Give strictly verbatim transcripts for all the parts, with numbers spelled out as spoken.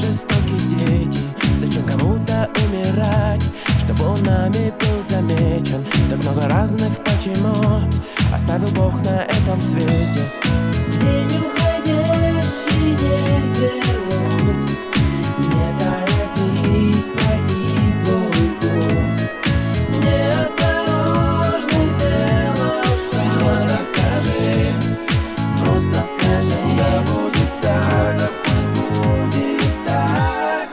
жестокие дети. Зачем кому-то умирать, чтобы он нами был замечен? Так много разных почему оставил Бог на этом свете. День уходящий не вернуть, не торопись пройти свой путь. Неосторожно сделав шаг, просто скажи, просто скажи, да будет так, да пусть будет так.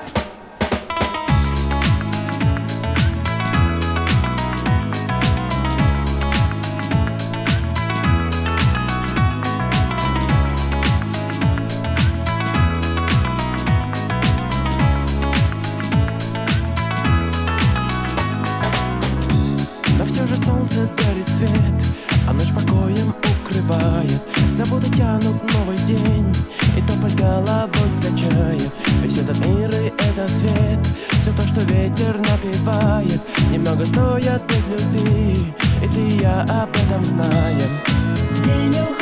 Но все же солнце дарит свет, а ночь покоем укрывает. Забуды тянут новый день, и тополь головой качает. Весь этот мир и этот свет, все то, что ветер напевает, немного стоят без любви, и ты и я об этом знаем. День уходящий